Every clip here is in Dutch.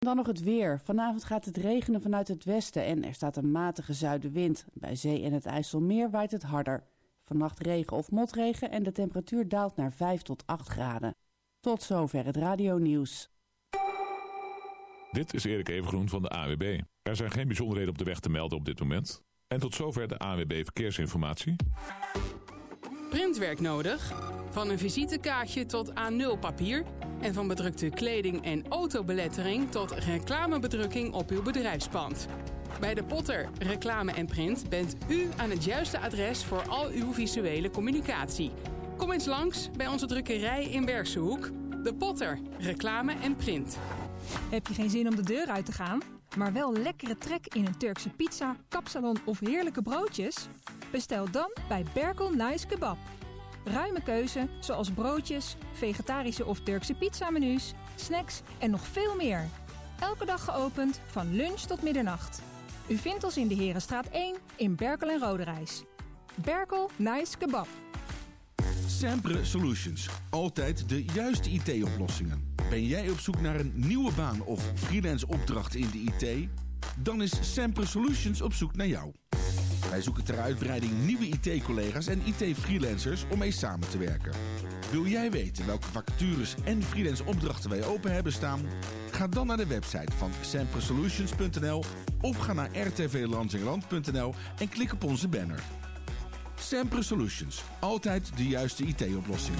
Dan nog het weer. Vanavond gaat het regenen vanuit het westen en er staat een matige zuidenwind. Bij zee en het IJsselmeer waait het harder. Vannacht regen of motregen en de temperatuur daalt naar 5 tot 8 graden. Tot zover het radionieuws. Dit is Erik Evengroen van de ANWB. Er zijn geen bijzonderheden op de weg te melden op dit moment. En tot zover de ANWB Verkeersinformatie. Printwerk nodig? Van een visitekaartje tot A0 papier en van bedrukte kleding en autobelettering tot reclamebedrukking op uw bedrijfspand. Bij De Potter Reclame en Print bent u aan het juiste adres voor al uw visuele communicatie. Kom eens langs bij onze drukkerij in Bergshoek. De Potter Reclame en Print. Heb je geen zin om de deur uit te gaan, maar wel lekkere trek in een Turkse pizza, kapsalon of heerlijke broodjes? Bestel dan bij Berkel Nice Kebab. Ruime keuze zoals broodjes, vegetarische of Turkse pizzamenu's, snacks en nog veel meer. Elke dag geopend van lunch tot middernacht. U vindt ons in de Herenstraat 1 in Berkel en Roderijs. Berkel Nice Kebab. Sempre Solutions. Altijd de juiste IT-oplossingen. Ben jij op zoek naar een nieuwe baan of freelance opdracht in de IT? Dan is Sempre Solutions op zoek naar jou. Wij zoeken ter uitbreiding nieuwe IT-collega's en IT-freelancers om mee samen te werken. Wil jij weten welke vacatures en freelance opdrachten wij open hebben staan? Ga dan naar de website van sempresolutions.nl of ga naar rtvlansingerland.nl en klik op onze banner. Sempre Solutions. Altijd de juiste IT-oplossing.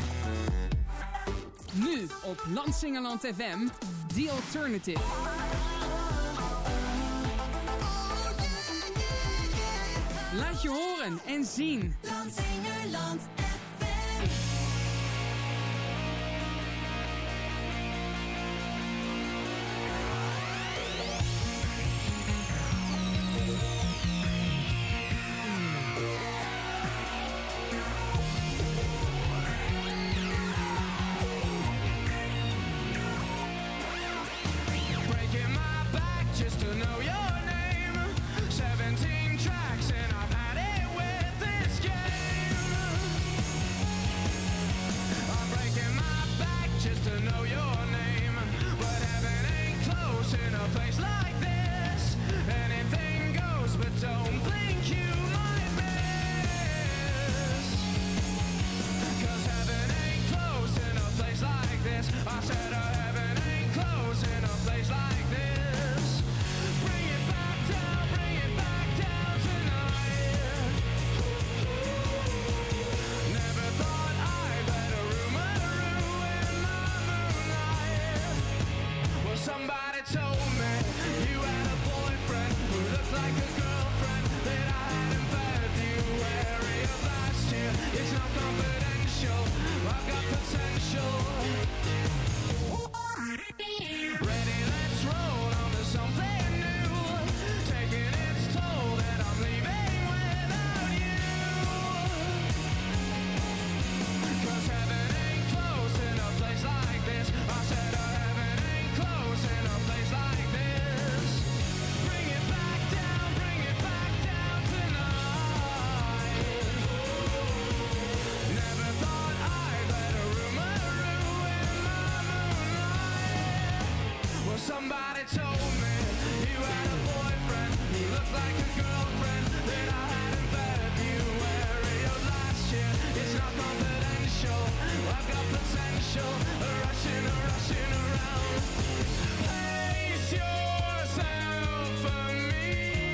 Nu op Lansingerland FM, The Alternative. Laat je horen en zien. Lansingerland FM. Breaking my back just to know your name. 17 tracks and I've had it with this game. I'm breaking my back just to know your name. But heaven ain't close in a place like this. Anything goes, but don't think you might miss. 'Cause heaven ain't close in a place like this. I said heaven ain't close in a place like this. Bring it back down tonight. Never thought I'd let a rumor ruin my moonlight. Well, somebody told me you had a boyfriend who looked like a girlfriend that I had in February of last year. It's not confidential, I've got potential. Ready, let's roll on to something new. Taking its toll that I'm leaving without you. 'Cause heaven ain't close in a place like this. I said heaven ain't close in a place like this. Bring it back down tonight. Never thought I'd let a rumor ruin my moonlight. Well, somebody told me you had a boyfriend who looked like a girlfriend that I had in February of last year. It's not confidential, I've got potential, rushing around. Place yourself for me.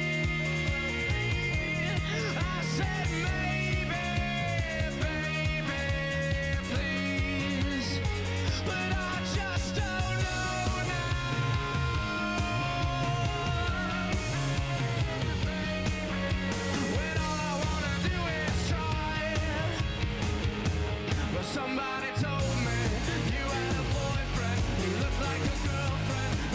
I said maybe, baby, please. But I just don't know now. When all I wanna do is try. But somebody told me you had a boyfriend who looked like a girlfriend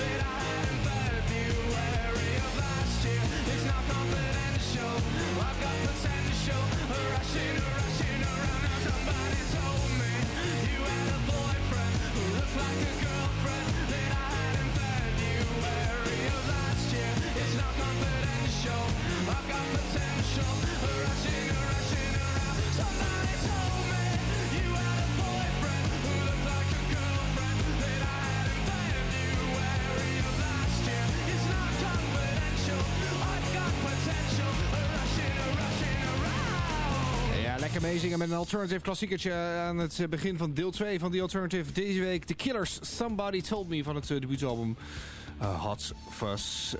Lekker meezingen met een alternative klassiekertje aan het begin van deel 2 van The Alternative. Deze week The Killers, Somebody Told Me van het debuutalbum Hot Fuzz.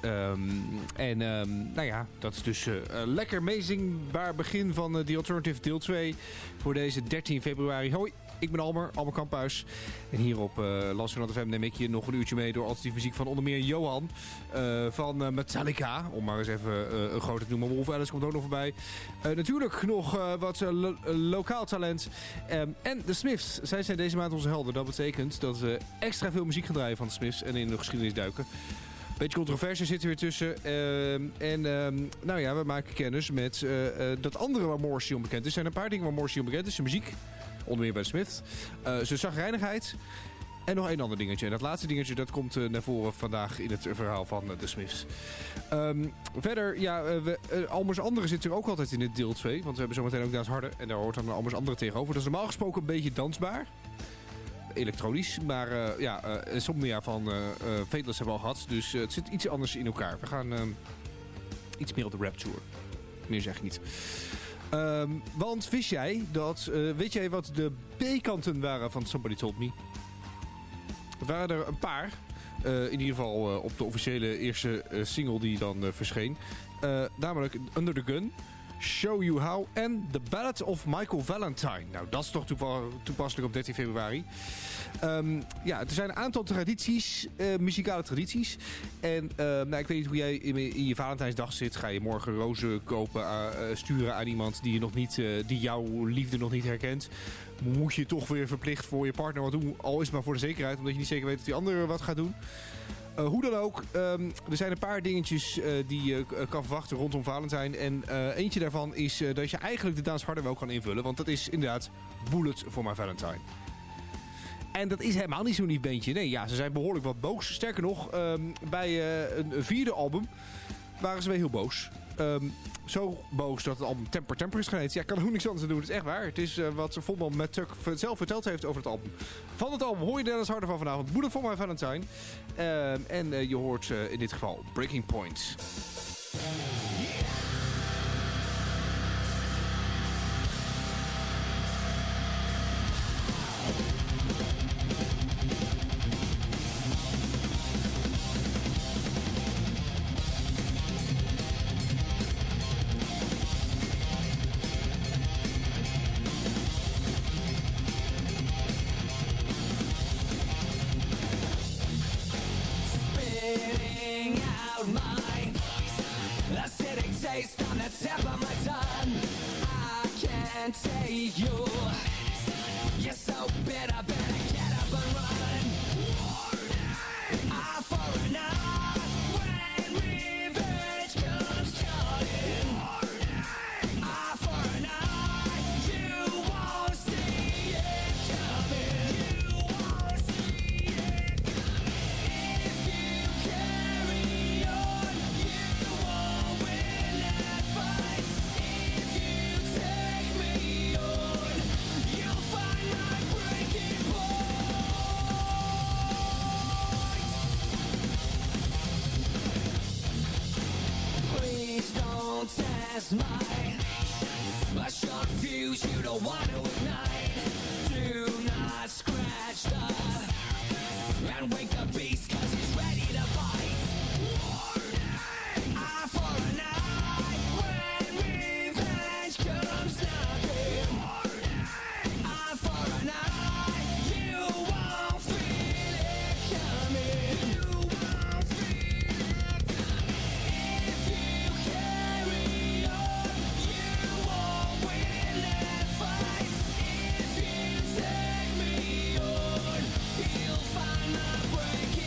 Nou ja, dat is dus lekker meezingbaar begin van The Alternative deel 2 voor deze 13 februari. Hoi, ik ben Almer Kamphuis. En hier op Landgenoot FM neem ik je nog een uurtje mee door alternatieve muziek van onder meer Johan van Metallica. Om maar eens even een grote te noemen. Wolf Alice komt ook nog voorbij. Natuurlijk nog wat lokaal talent. En de Smiths. Zij zijn deze maand onze helden. Dat betekent dat we extra veel muziek gaan draaien van de Smiths en in de geschiedenis duiken. Beetje controverse zit er weer tussen. Nou ja, we maken kennis met dat andere waar Morrissey onbekend is. Er zijn een paar dingen waar Morrissey onbekend is. Zijn muziek. Onder meer bij Smith. Zijn zagrijnigheid. En nog één ander dingetje. En dat laatste dingetje dat komt naar voren vandaag in het verhaal van de Smiths. Verder, ja, Almers Andere zit er ook altijd in het deel 2. Want we hebben zometeen ook Daas Harder. En daar hoort dan Almers Andere tegenover. Dat is normaal gesproken een beetje dansbaar. Elektronisch. Maar Insomnia van Fateless hebben we al gehad. Dus het zit iets anders in elkaar. We gaan iets meer op de rap tour. Meer zeg ik niet. Want wist jij dat... weet jij wat de B-kanten waren van Somebody Told Me? Het waren er een paar. In ieder geval op de officiële eerste single die dan verscheen. Namelijk Under the Gun, Show You How en The Ballad of Michael Valentine. Nou, dat is toch toepasselijk op 13 februari. Ja, er zijn een aantal tradities, muzikale tradities. En ik weet niet hoe jij in je Valentijnsdag zit. Ga je morgen rozen kopen, sturen aan iemand die jouw liefde nog niet herkent? Moet je toch weer verplicht voor je partner wat doen? Al is het maar voor de zekerheid, omdat je niet zeker weet dat die andere wat gaat doen. Hoe dan ook, er zijn een paar dingetjes die je kan verwachten rondom Valentijn. En eentje daarvan is dat je eigenlijk de Daas Harder wel kan invullen. Want dat is inderdaad Bullet for My Valentine. En dat is helemaal niet zo'n lief beentje. Nee, ja, ze zijn behoorlijk wat boos. Sterker nog, bij een vierde album waren ze weer heel boos. Zo boos dat het album Temper is geheten. Ja, kan er ook niks anders aan doen. Het is echt waar. Het is wat Volman met Tuck zelf verteld heeft over het album. Van het album hoor je Dennis Harder van vanavond. Bullet for My Valentine. En je hoort in dit geval Breaking Point. My short fuse you don't want to ignite. Do not scratch and wake the beast cause he's ready to bite. Eye for an eye when revenge comes knocking. Eye for an eye, you won't feel it coming. You won't feel it coming. If you carry on, you won't win that fight. If you take me on, you'll find my breaking.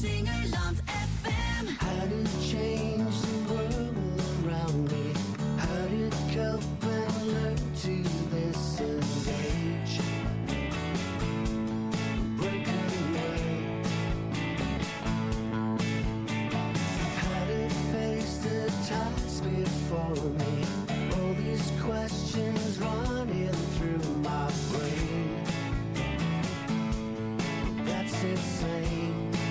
Swingerland FM. How to change the world around me. How to cope and learn to disengage. Break away. How to face the task before me. All these questions running through my brain. That's insane.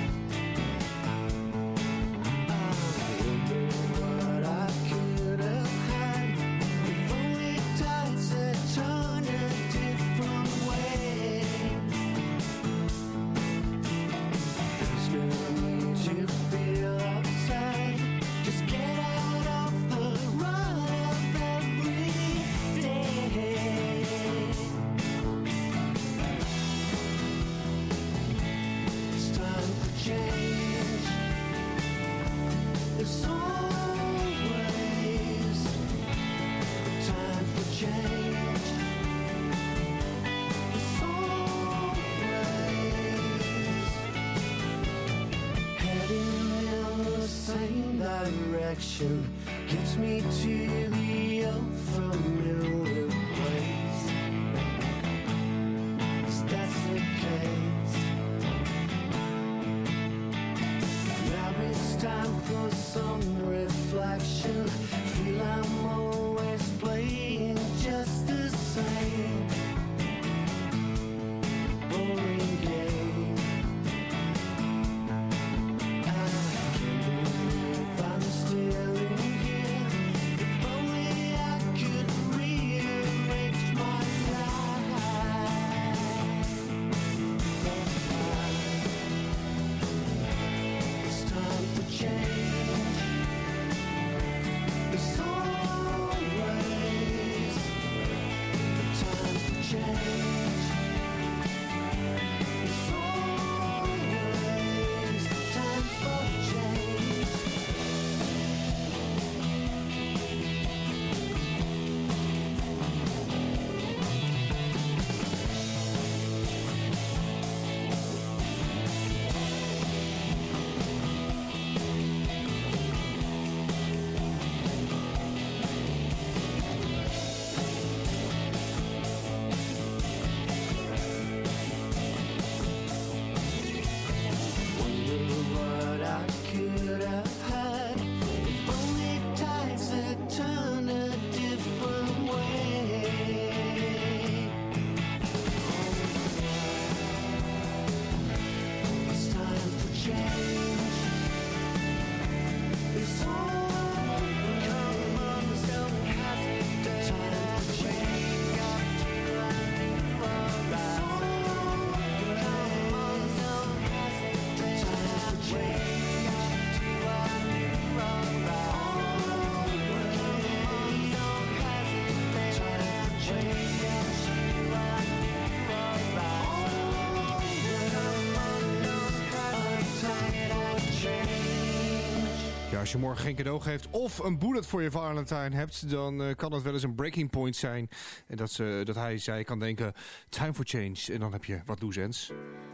Gets me to the unfamiliar place. That's the case. Now it's time for some reflection. Feel I'm always playing just the same boring game. I can't believe I'm still. Als je morgen geen cadeau geeft of een bullet voor je Valentine hebt, dan kan dat wel eens een breaking point zijn. En dat hij zei kan denken, time for change. En dan heb je wat loose ends.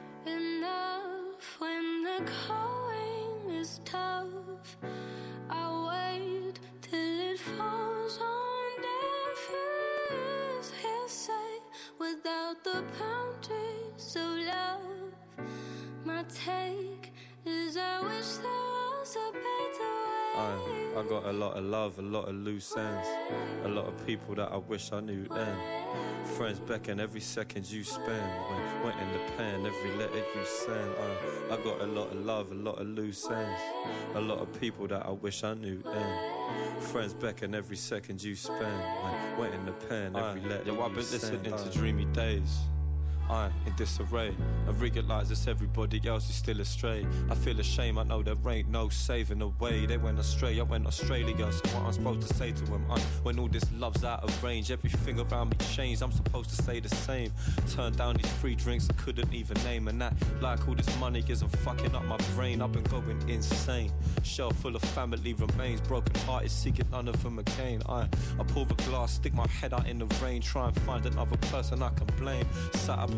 Enough when the going is tough. I'll wait till it falls on deaf ears. Hearsay without the boundaries of love. My take is I wish there was a better way. I got a lot of love, a lot of loose ends. A lot of people that I wish I knew then. Friends beckon every second you spend. Went in the pen, every letter you send. I got a lot of love, a lot of loose ends. A lot of people that I wish I knew then. Friends beckon every second you spend. Went in the pen, every letter you I've been send. listening to dreamy days. In disarray. I realise it's everybody else is still astray. I feel ashamed, I know there ain't no saving the way. They went astray, I went Australia. So what I'm supposed to say to them? When all this love's out of range, everything around me changed. I'm supposed to stay the same. Turn down these free drinks I couldn't even name. And that, like all this money isn't fucking up my brain. I've been going insane. Shelf full of family remains. Broken hearted, seeking none of them again. I pour the glass, stick my head out in the rain. Try and find another person I can blame. Sat up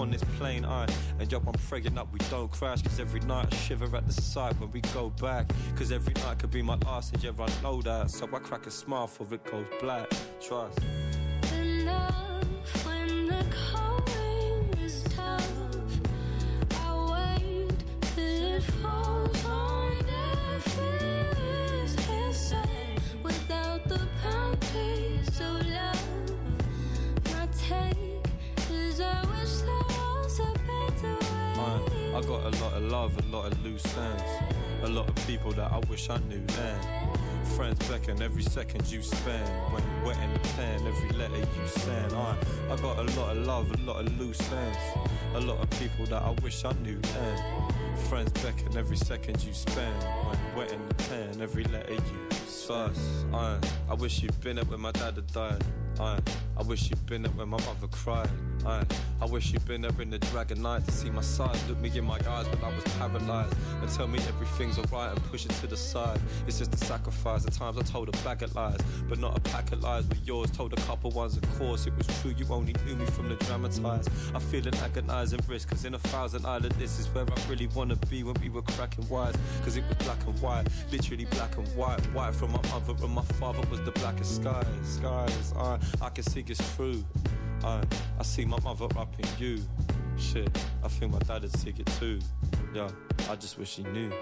on this plane, and yo, I'm praying that we don't crash, cause every night I shiver at the sight when we go back, cause every night could be my last, and yeah, I know that, so I crack a smile for it goes black, trust. Enough when the going is tough, I wait till it falls on deaf ears, hearsay, without the boundaries of love. My take is I wish there was a better way. I got a lot of love, a lot of loose ends, a lot of people that I wish I knew then. Friends beckon every second you spend, when wetting the pen, every letter you send. I got a lot of love, a lot of loose ends, a lot of people that I wish I knew then. Friends beckon every second you spend, when wetting the pen, every letter you suss. I wish you'd been up when my dad had died. I wish you'd been up when my mother cried. I wish you'd been there in the dragon night to see my side, look me in my eyes when I was paralyzed, and tell me everything's alright and push it to the side. It's just a sacrifice. At times I told a bag of lies, but not a pack of lies with yours. Told a couple ones, of course it was true. You only knew me from the dramatized. I feel an agonizing risk, cause in 1,000 island this is where I really wanna be when we were cracking wise. Cause it was black and white, literally black and white. White from my mother and my father was the blackest skies. I can see it's true. I see my mother up in you. Shit, I think my dad would see it too. Yeah, I just wish he knew.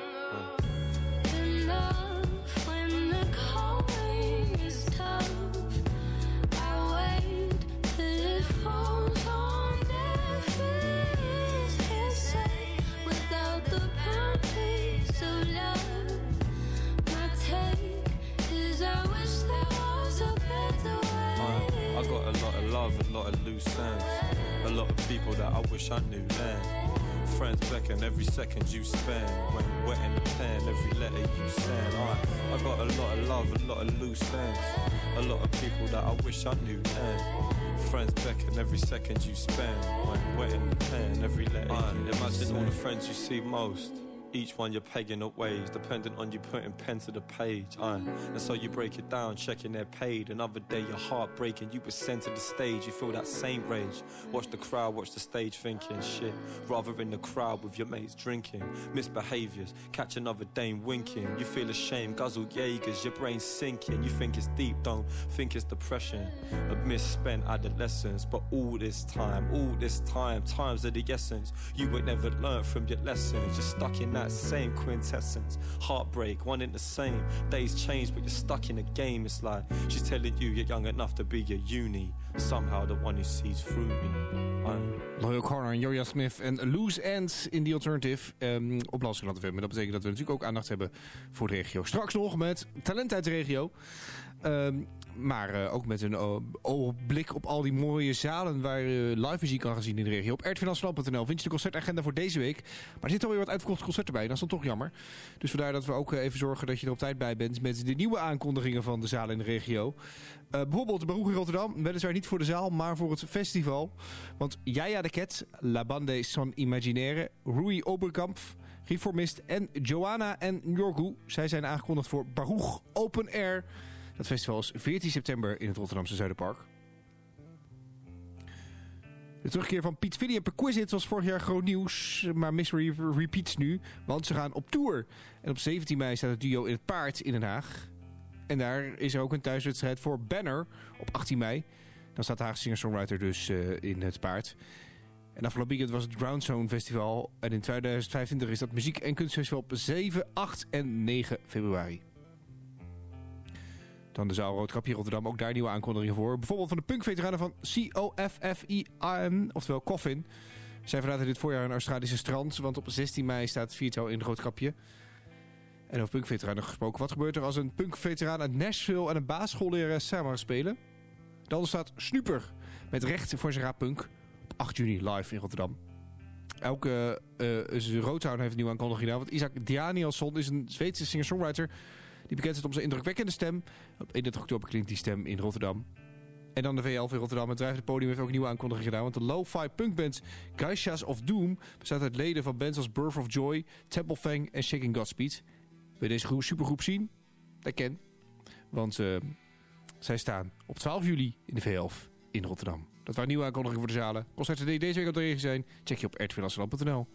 Enough when the going is tough, I wait till it falls on deaf ears, hearsay, without the boundaries of love. My take is I wish there was a better way. I got a lot of love, a lot of loose ends, a lot of people that I wish I knew then. Friends beckon every second you spend, when wetting the pen, every letter you send. I got a lot of love, a lot of loose ends, a lot of people that I wish I knew then. Friends beckon every second you spend, when wetting the pen, every letter you imagine send. All the friends you see most, each one you're pegging up ways, dependent on you putting pen to the page. And so you break it down, checking they're paid. Another day your heart breaking, you were sent to the stage. You feel that same rage. Watch the crowd, watch the stage thinking shit. Rather in the crowd with your mates drinking. Misbehaviors, catch another dame winking. You feel ashamed, guzzle Jaegers, your brain's sinking. You think it's deep, don't think it's depression. A misspent adolescence, but all this time, times of the essence. You would never learn from your lessons. You're stuck in that same quintessence. Heartbreak, one in the same. Days change, but you're stuck in a game. It's like she's telling you you're young enough to be your uni. Somehow the one who sees through me. Loyal Corner en Joja Smith en Loose Ends in The Alternative op Landsgeland FM. En dat betekent dat we natuurlijk ook aandacht hebben voor de regio. Straks nog met talent uit de regio. Maar ook met een blik op al die mooie zalen waar je live muziek kan gaan zien in de regio. Op rtvnationaal.nl vind je de concertagenda voor deze week. Maar er zit alweer wat uitverkochte concerten bij. Dat is dan toch jammer. Dus vandaar dat we ook even zorgen dat je er op tijd bij bent met de nieuwe aankondigingen van de zalen in de regio. Bijvoorbeeld de Baruch in Rotterdam. Weliswaar niet voor de zaal, maar voor het festival. Want Yaya de Ket, La Bande Son Imaginaire, Rui Oberkamp, Reformist en Joanna en Njorgu. Zij zijn aangekondigd voor Baruch Open Air. Dat festival is 14 september in het Rotterdamse Zuiderpark. De terugkeer van Piet Villy en Perquisite was vorig jaar groot nieuws. Maar Mystery repeats nu, want ze gaan op tour. En op 17 mei staat het duo in het Paard in Den Haag. En daar is er ook een thuiswedstrijd voor Banner op 18 mei. Dan staat de Haagse singer-songwriter dus in het Paard. En afgelopen weekend was het Ground Zone Festival. En in 2025 is dat muziek- en kunstfestival op 7, 8 en 9 februari. Dan de zaal Roodkapje Rotterdam, ook daar nieuwe aankondigingen voor. Bijvoorbeeld van de punkveteranen van COFFIN, oftewel Coffin. Zij verlaten dit voorjaar een Australische strand, want op 16 mei staat Viertal in Roodkapje. En over punkveteranen gesproken, wat gebeurt er als een punkveteraan uit Nashville en een basisschoolleraar samen gaan spelen? Dan staat Snuper met recht voor zijn raap punk op 8 juni live in Rotterdam. Ook Roadtown heeft een nieuwe aankondiging gedaan, want Isaac Danielsson is een Zweedse singer-songwriter die bekend is om zijn indrukwekkende stem. Op 31 oktober klinkt die stem in Rotterdam. En dan de V11 in Rotterdam. Het drijvende podium heeft ook een nieuwe aankondiging gedaan. Want de lo-fi punkband Geishas of Doom bestaat uit leden van bands als Birth of Joy, Temple Fang en Shaking Godspeed. Wil je deze supergroep zien? Dat ken. Want zij staan op 12 juli in de V11 in Rotterdam. Dat waren nieuwe aankondigingen voor de zalen. Concerten die deze week op de regen zijn, check je op rtvamsterdam.nl.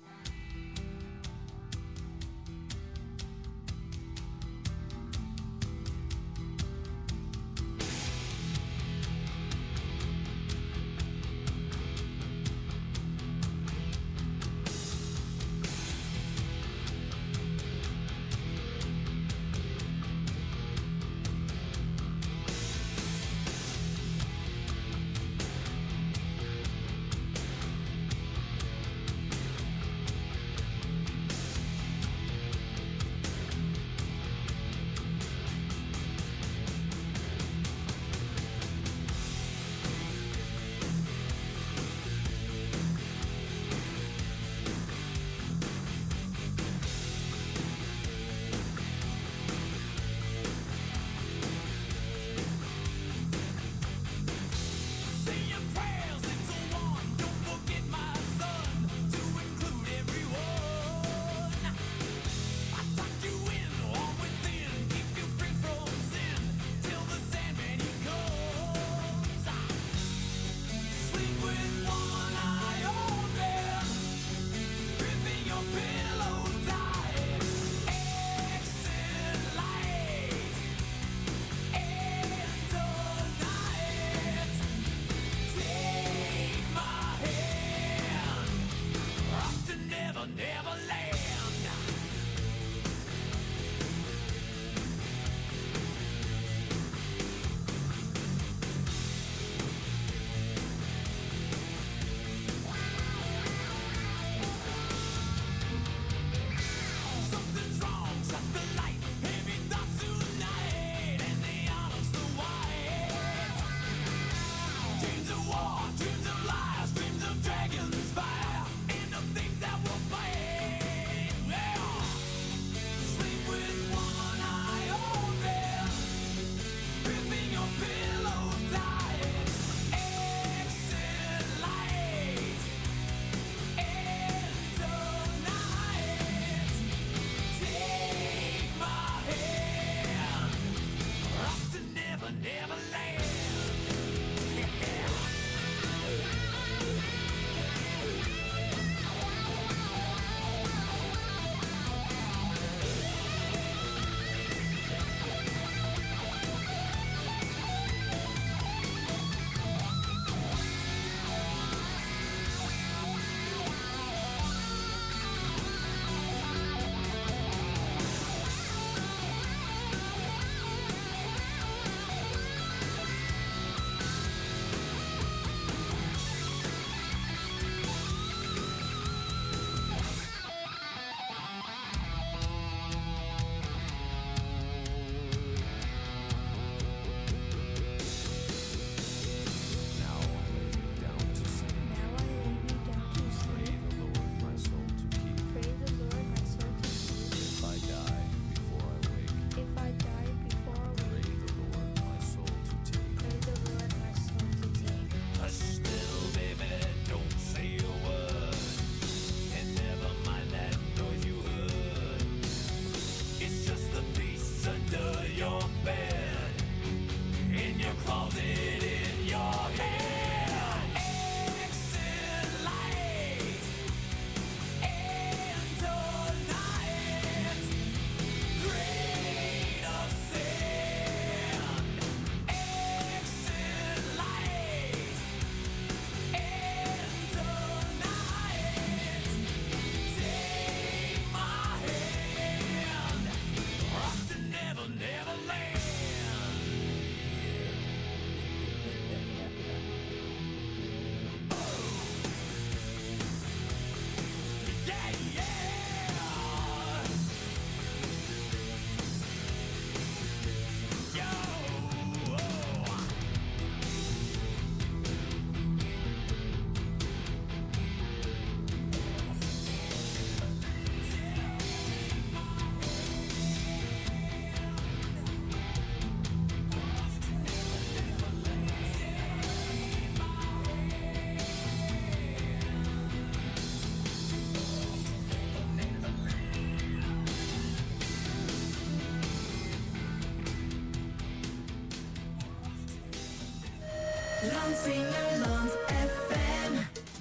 Landsingerland FM.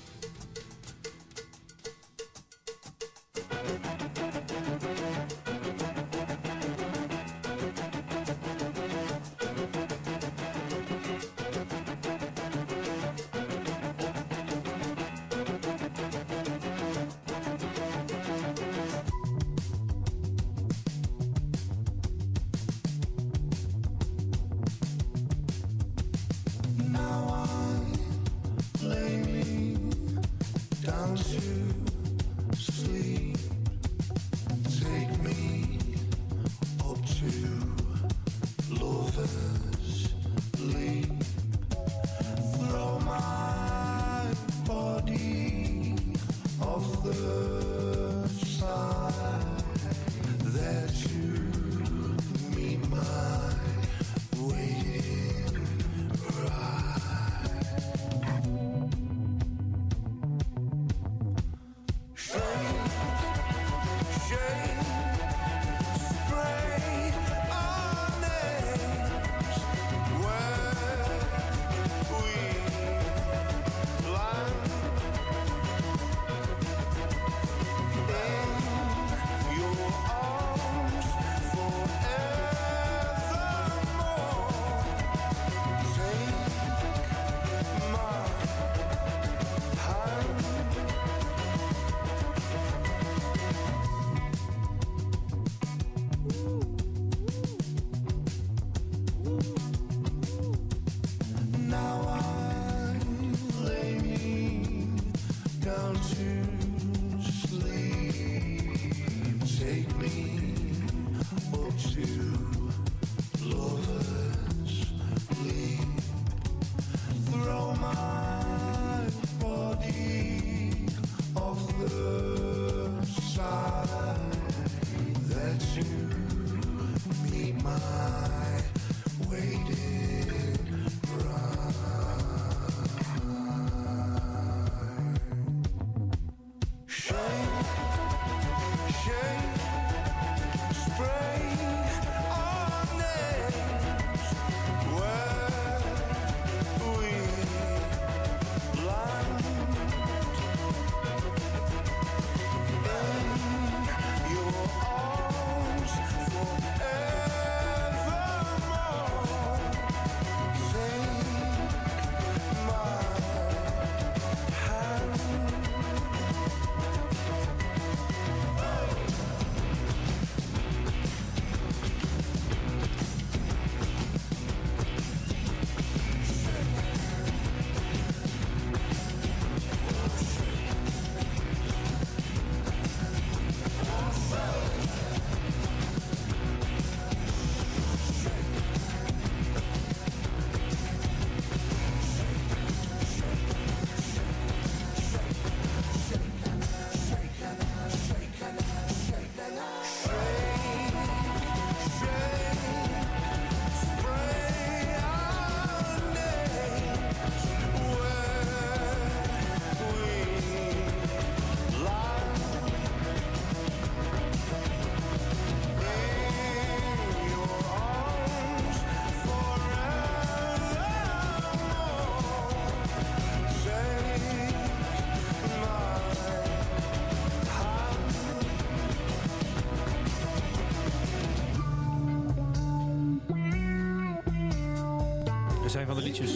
Er zijn van de liedjes.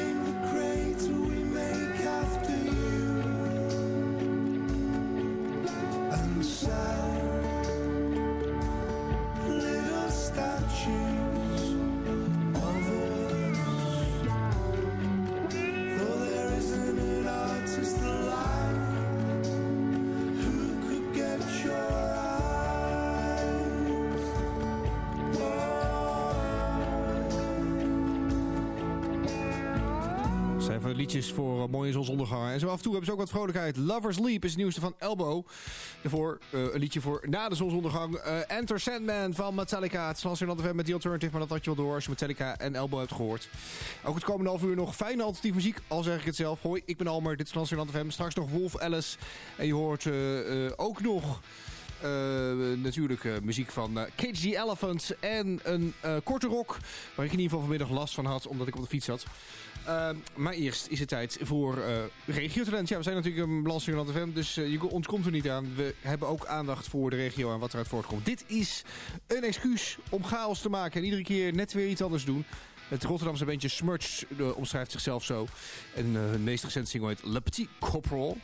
Liedjes voor mooie zonsondergangen. En zo af en toe hebben ze ook wat vrolijkheid. Lover's Leap is het nieuwste van Elbow. Daarvoor een liedje voor na de zonsondergang. Enter Sandman van Metallica. Het is Landsingerland FM met The Alternative, maar dat had je wel door als je Metallica en Elbow hebt gehoord. Ook het komende half uur nog fijne alternatieve muziek, al zeg ik het zelf. Hoi, ik ben Almer, dit is Landsingerland FM. Straks nog Wolf Alice. En je hoort ook nog Natuurlijk muziek van Cage the Elephant en een korte rock. Waar ik in ieder geval vanmiddag last van had, omdat ik op de fiets zat. Maar eerst is het tijd voor regiotalent. Ja, we zijn natuurlijk een Lansingerland FM, dus je ontkomt er niet aan. We hebben ook aandacht voor de regio en wat eruit voortkomt. Dit is een excuus om chaos te maken en iedere keer net weer iets anders doen. Het Rotterdamse bandje Smurch omschrijft zichzelf zo. En hun meest recente single heet Le Petit Corporal.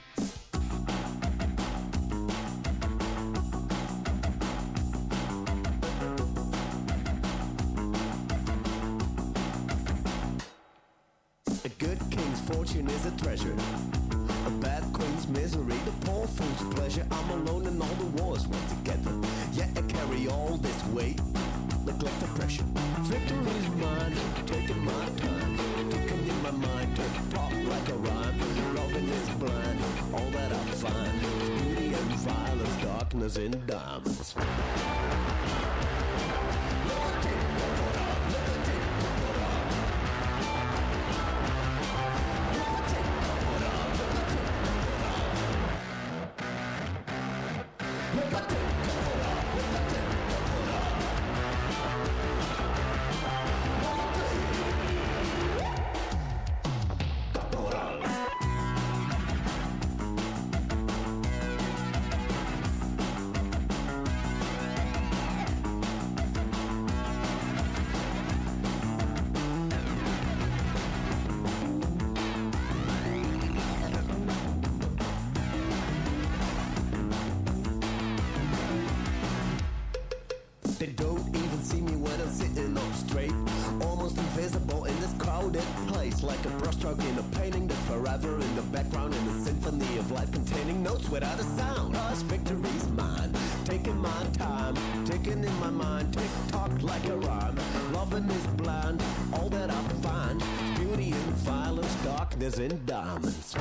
A good king's fortune is a treasure. A bad queen's misery, the poor fool's pleasure. I'm alone and all the wars went together. Yet I carry all this weight, neglect the pressure. Victory's mine, taking my time. Taking in my mind to talk like a rhyme. Loving is blind, all that I find is beauty and violence, darkness and diamonds. They don't even see me when I'm sitting up straight. Almost invisible in this crowded place. Like a brushstroke in a painting that's forever in the background. In a symphony of life containing notes without a sound. Us, victory's mine. Taking my time, taking in my mind. Tick-tock like a rhyme. Loving is blind, all that I find. Beauty and violence, darkness and diamonds.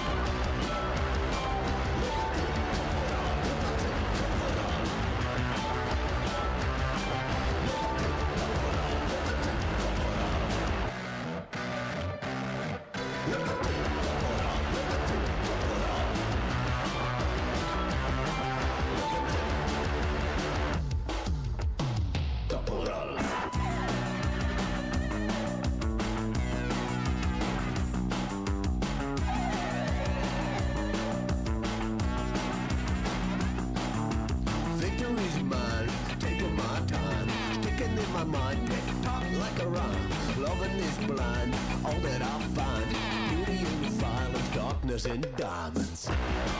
And diamonds.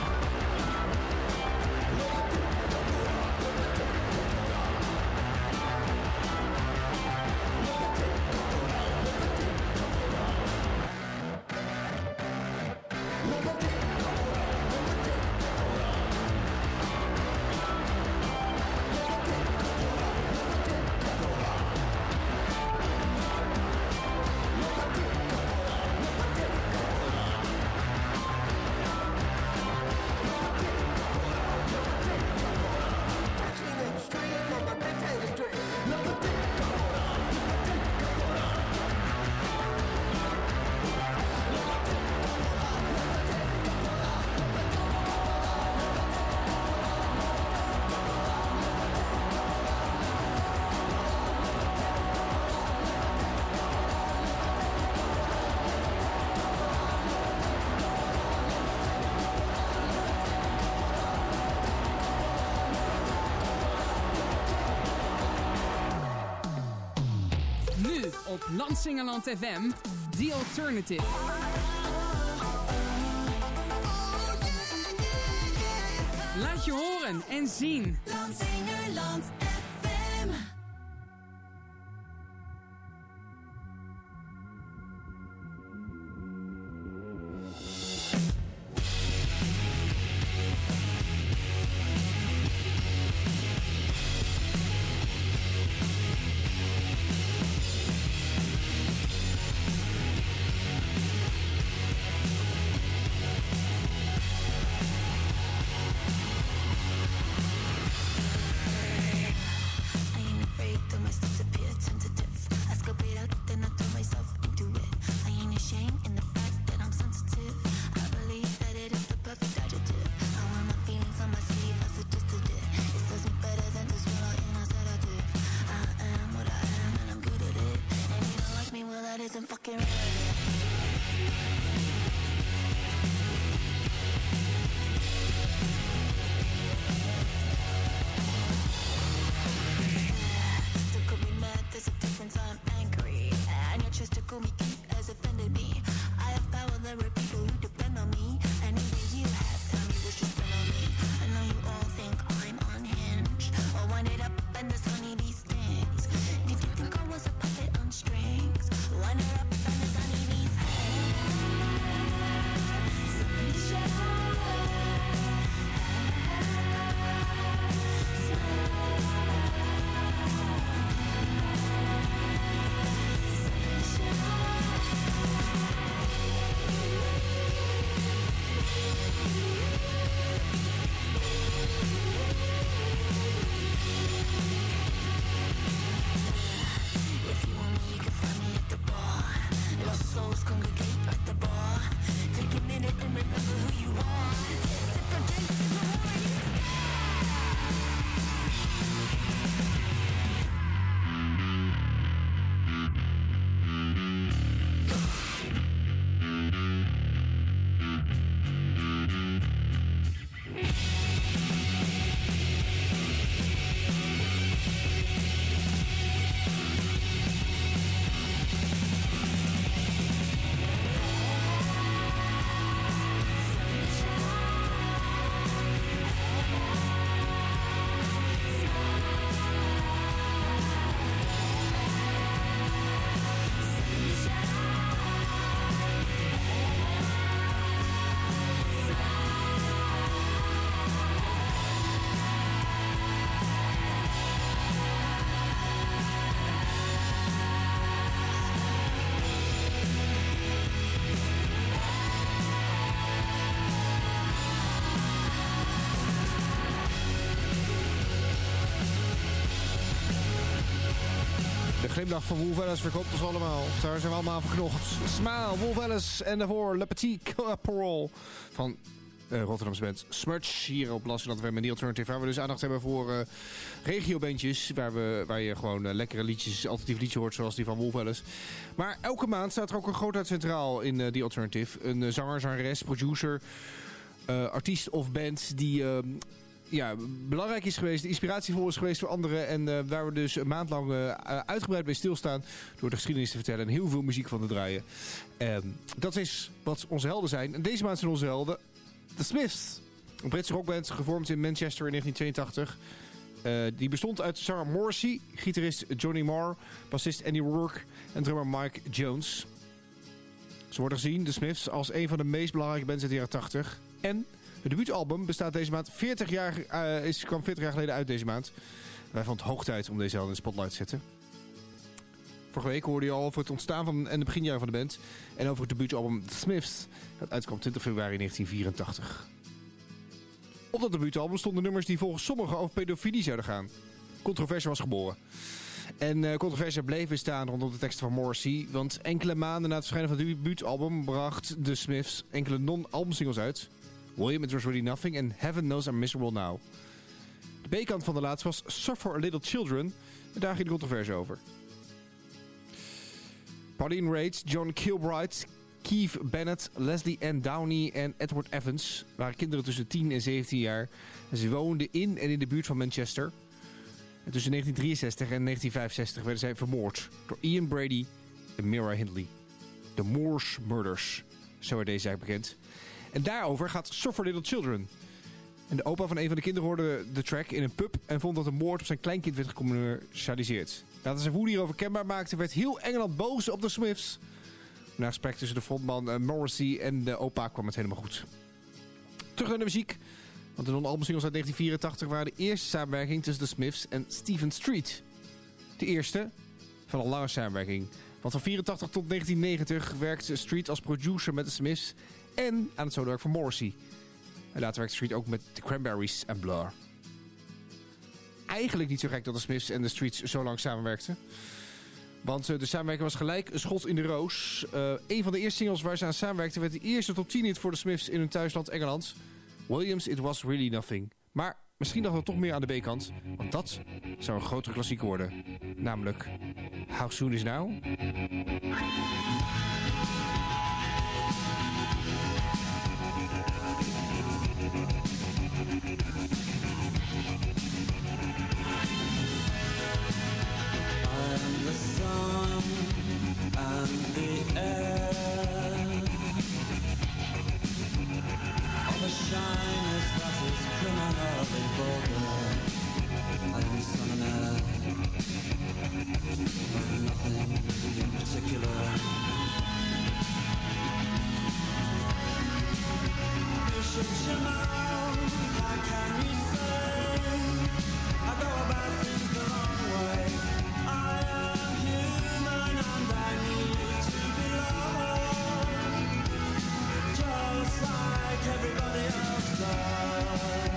Op Lansingerland FM, The Alternative. Laat je horen en zien. Lansingerland FM. fucking worth it. Don't call me mad, there's a difference, I'm angry. And your choice to call me cute has offended me. I have power, there are people who depend on me. And even you have time you wish to spend on me. I know you all think I'm unhinged. I'll wind it up and this honeybee stings. And if you think I was a puppet on strings, wind it up and this honeybee stings. Something to share. If you want me, you can find me at the bar. Lost souls congregate at the bar. Take a minute and remember who you are. Sip a drink, sip a wine. De glimlach van Wolf Alice verkoopt ons allemaal. Daar zijn we allemaal verknocht. Smile, Wolf Alice en daarvoor Le Petit Caporal van Rotterdamse band Smudge. Hier op Lasseland met The Alternative. Waar we dus aandacht hebben voor regiobandjes. Waar je gewoon lekkere liedjes, alternatief liedje hoort zoals die van Wolf Alice. Maar elke maand staat er ook een grootheid centraal in The Alternative. Een zanger, zangeres, producer, artiest of band die... belangrijk is geweest, inspiratievol is geweest voor anderen. En waar we dus een maand lang uitgebreid bij stilstaan door de geschiedenis te vertellen en heel veel muziek van te draaien. Dat is wat onze helden zijn. En deze maand zijn onze helden The Smiths. Een Britse rockband gevormd in Manchester in 1982. Die bestond uit zanger Morrissey, gitarist Johnny Marr, bassist Andy Rourke en drummer Mike Jones. Ze worden gezien, The Smiths, als een van de meest belangrijke bands uit de jaren 80. En het debuutalbum bestaat deze maand 40 jaar, kwam 40 jaar geleden uit deze maand. Wij vonden het hoog tijd om deze helden in de spotlight te zetten. Vorige week hoorde je al over het ontstaan van en de beginjaren van de band. En over het debuutalbum The Smiths. Dat uitkwam 20 februari 1984. Op dat debuutalbum stonden nummers die volgens sommigen over pedofilie zouden gaan. Controverse was geboren. En controverse bleef bestaan rondom de teksten van Morrissey. Want enkele maanden na het verschijnen van het debuutalbum bracht The Smiths enkele non-albumsingles uit. William, It Was Really Nothing en Heaven Knows I'm Miserable Now. De B-kant van de laatste was Suffer a Little Children. En daar ging de controverse over. Pauline Raids, John Kilbride, Keith Bennett, Leslie Ann Downey en Edward Evans waren kinderen tussen 10 en 17 jaar. En ze woonden in en in de buurt van Manchester. En tussen 1963 en 1965 werden zij vermoord door Ian Brady en Mira Hindley. De Moors Murders, zo werd deze zaak bekend. En daarover gaat Suffer Little Children. En de opa van een van de kinderen hoorde de track in een pub en vond dat een moord op zijn kleinkind werd gecommercialiseerd. Nadat hij zijn woede hierover kenbaar maakte, werd heel Engeland boos op de Smiths. Na gesprek tussen de frontman Morrissey en de opa kwam het helemaal goed. Terug naar de muziek. Want de non-albumsingles uit 1984 waren de eerste samenwerking tussen de Smiths en Stephen Street. De eerste van een lange samenwerking. Want van 1984 tot 1990 werkte Street als producer met de Smiths en aan het solowerk van Morrissey. En later werkte Street ook met The Cranberries en Blur. Eigenlijk niet zo gek dat de Smiths en de Streets zo lang samenwerkten. Want de samenwerking was gelijk een schot in de roos. Een van de eerste singles waar ze aan samenwerkten werd de eerste top 10 hit voor de Smiths in hun thuisland Engeland. Williams, It Was Really Nothing. Maar misschien dachten we toch meer aan de B-kant. Want dat zou een grotere klassieker worden. Namelijk How Soon Is Now? The sun and the air of a shyness that is criminally vulgar. I am the sun and air of nothing in particular. You should know, how can you say I go about things the wrong way? I am human and I need to be loved, just like everybody else does.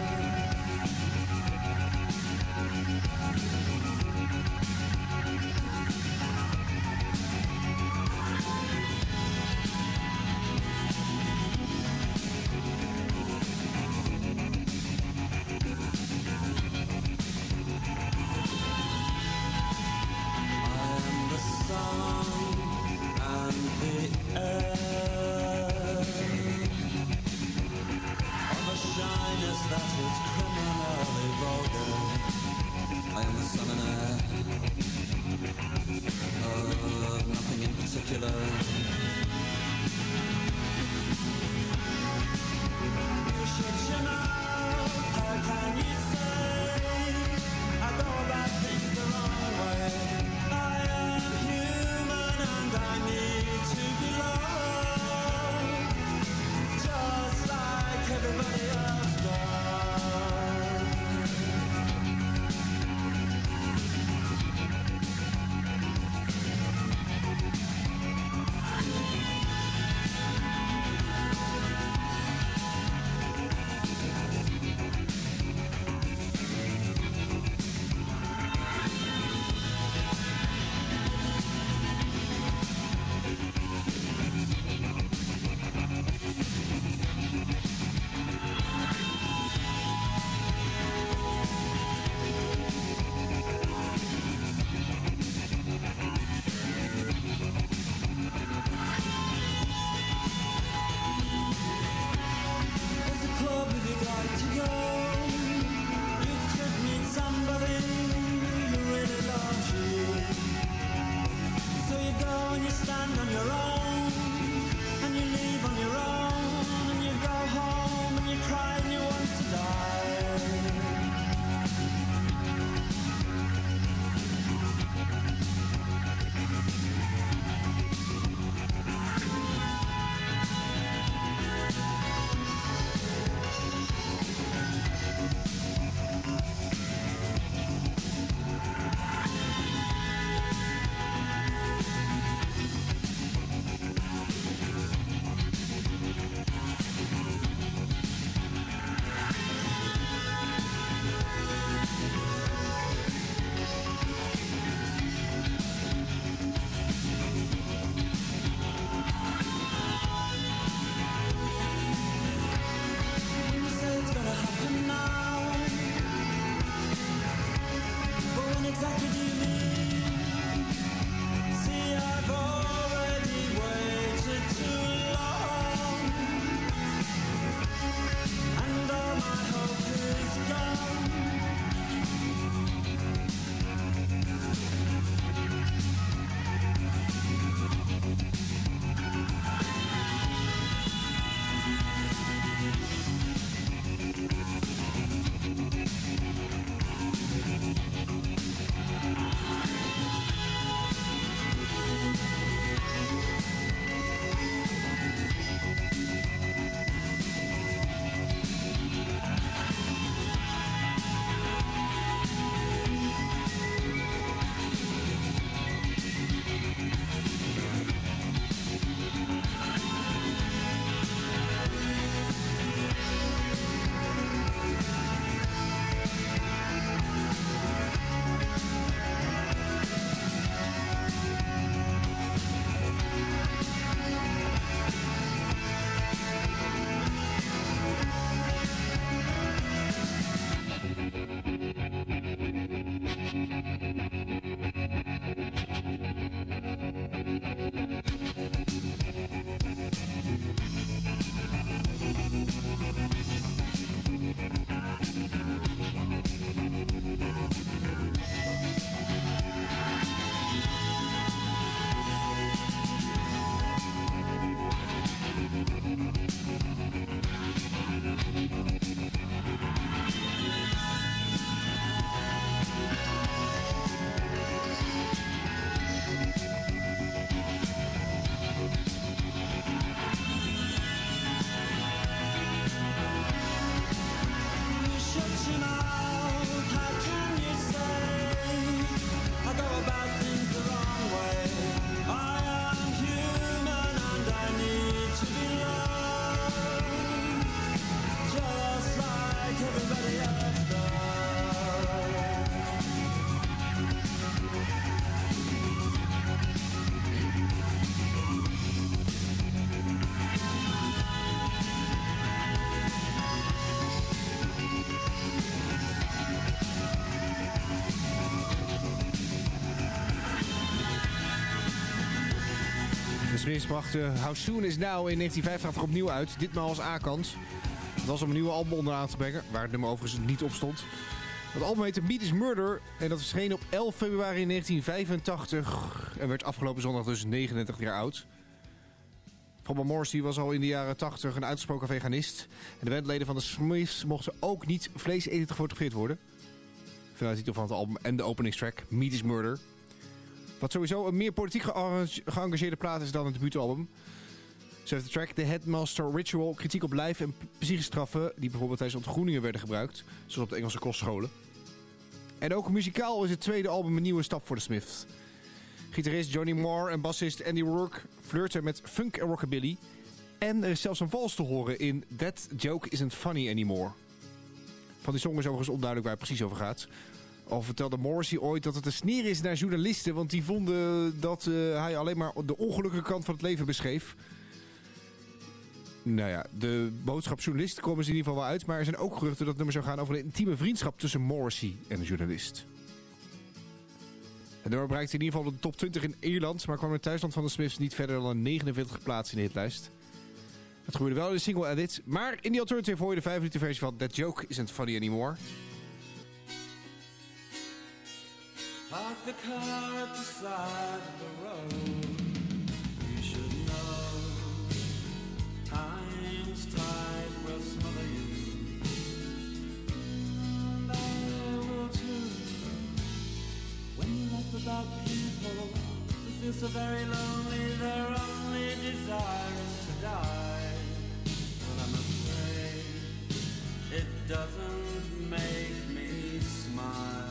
De Smiths brachten How Soon Is Now in 1985 opnieuw uit. Ditmaal als A-kant. Het was om een nieuwe album onderaan te brengen, waar het nummer overigens niet op stond. Het album heette Meat is Murder en dat verscheen op 11 februari 1985 en werd afgelopen zondag dus 39 jaar oud. Bob Morrissey was al in de jaren 80 een uitgesproken veganist. En de bandleden van de Smiths mochten ook niet vlees eten gefotografeerd worden. Vanuit de titel van het album en de openingstrack Meat is Murder. Wat sowieso een meer politiek geëngageerde plaat is dan het debuutalbum. Zo heeft de track The Headmaster Ritual kritiek op lijf- en psychische straffen die bijvoorbeeld tijdens ontgroeningen werden gebruikt, zoals op de Engelse kostscholen. En ook muzikaal is het tweede album een nieuwe stap voor de Smiths. Gitarist Johnny Marr en bassist Andy Rourke flirten met funk en rockabilly. En er is zelfs een vals te horen in That Joke Isn't Funny Anymore. Van die song is overigens onduidelijk waar het precies over gaat. Al vertelde Morrissey ooit dat het een sneer is naar journalisten, want die vonden dat hij alleen maar de ongelukkige kant van het leven beschreef. Nou ja, de boodschap journalist komen ze in ieder geval wel uit, maar er zijn ook geruchten dat het nummer zou gaan over een intieme vriendschap tussen Morrissey en de journalist. Het nummer bereikte in ieder geval de top 20 in Ierland, maar kwam in het thuisland van de Smiths niet verder dan een 49e plaats in de hitlijst. Het gebeurde wel in de single edit, maar in die alternative hoor je de 5 minuten versie van That Joke Isn't Funny Anymore. Park the car at the side of the road. You should know time's tide will smother you, and I will too. When you laugh about people who feel so very lonely, their only desire is to die. But I'm afraid it doesn't make me smile.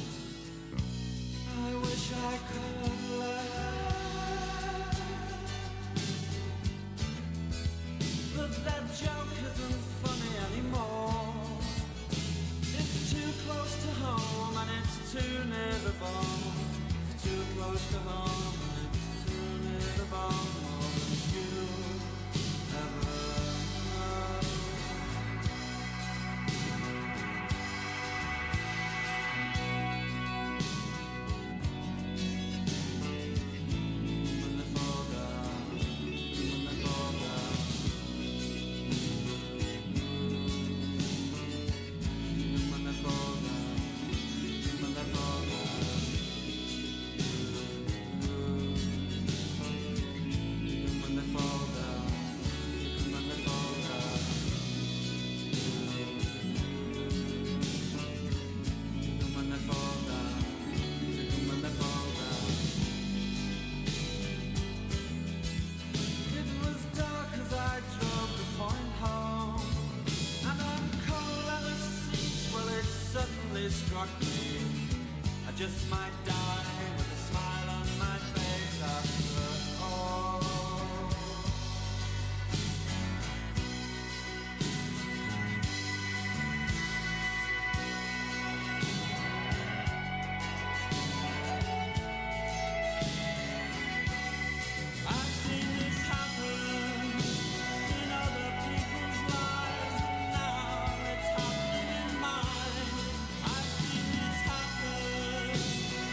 I wish I could laugh, but that joke isn't funny anymore. It's too close to home and it's too near the bone. It's too close to home and it's too near the bone. More than you ever know. Struck me, I just might die with a smile on my face after all. I've seen this happen in other people's lives, and now it's happening in mine. I've seen this happen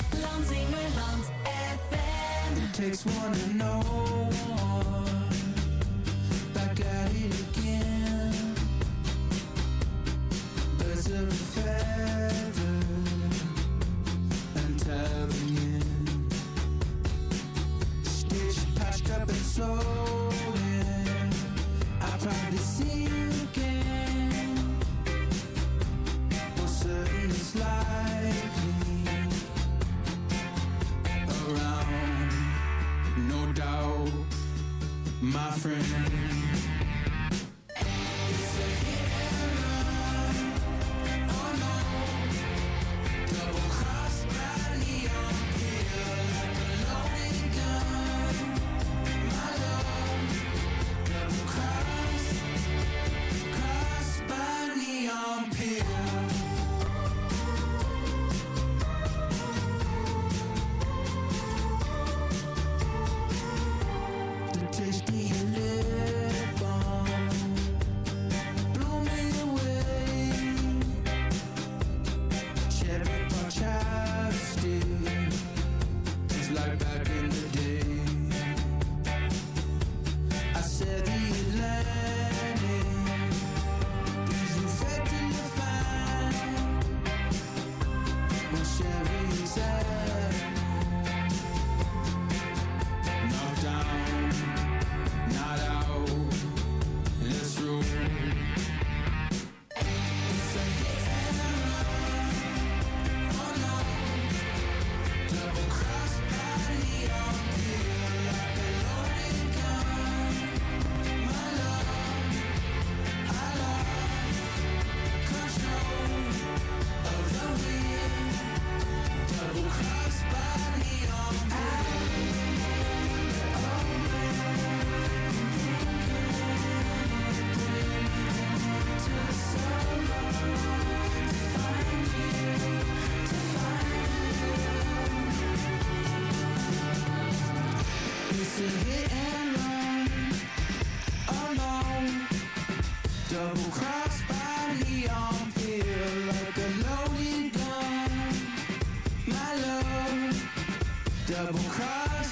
Lansingerland FM. Takes one to know one. Back at it again. Birds of a feather and telling in. Stitched, patched up and sold in. I'll probably see you again. Well, certain it's likely around, no doubt, my friend. It's a hit and run, oh no. Double cross by neon peel like a loaded gun, my love. Double cross by neon peel. Taste of your lip balm, blow me away. Cherry bar chapstick, just like back in the day. I said the Atlantic, plus vous faites le fin. Mon chéri is knocked down, not out, let's roll. It's a hit and run, oh no. Double cross by neon peel like a loaded gun, my love. I love control of the wind. Double cross by neon peel. It's a hit and run, oh no. Double cross by neon peel like a loaded gun, my love. Double cross.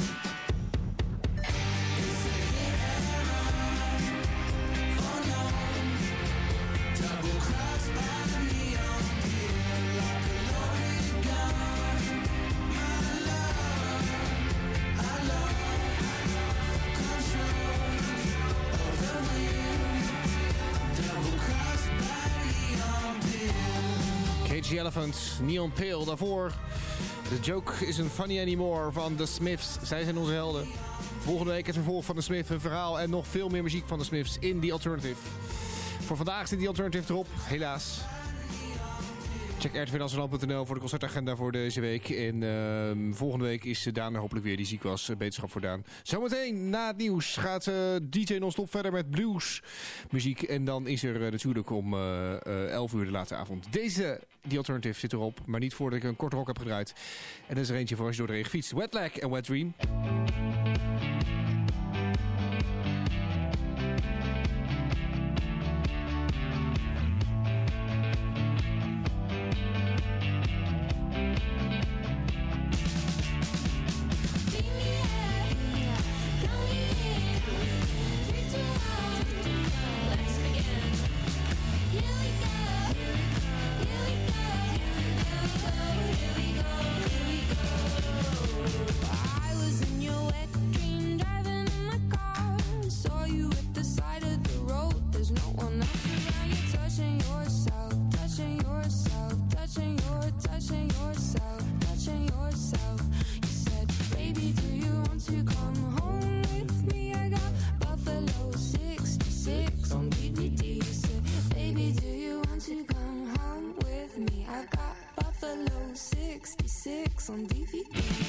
It's a hit and run, oh no. Double cross by neon peel like a loaded gun, my love. I love control of the wind. Double cross by neon peel. Cage Elephant, Neon Pale. Daarvoor The Joke is een Funny Anymore van The Smiths. Zij zijn onze helden. Volgende week het vervolg van The Smiths, een verhaal en nog veel meer muziek van The Smiths in The Alternative. Voor vandaag zit The Alternative erop, helaas. Check rtvnationaal.nl voor de concertagenda voor deze week. En volgende week is Daan hopelijk weer, die ziek was. Beterschap voor Daan. Zometeen na het nieuws gaat DJ Non-Stop verder met blues muziek. En dan is er natuurlijk om 11 uur de late avond. Deze The Alternative zit erop, maar niet voordat ik een korte rock heb gedraaid. En er is er eentje voor als je door de regen fietst. Wet Leg en Wet Dream. Buffalo 66 on DVD.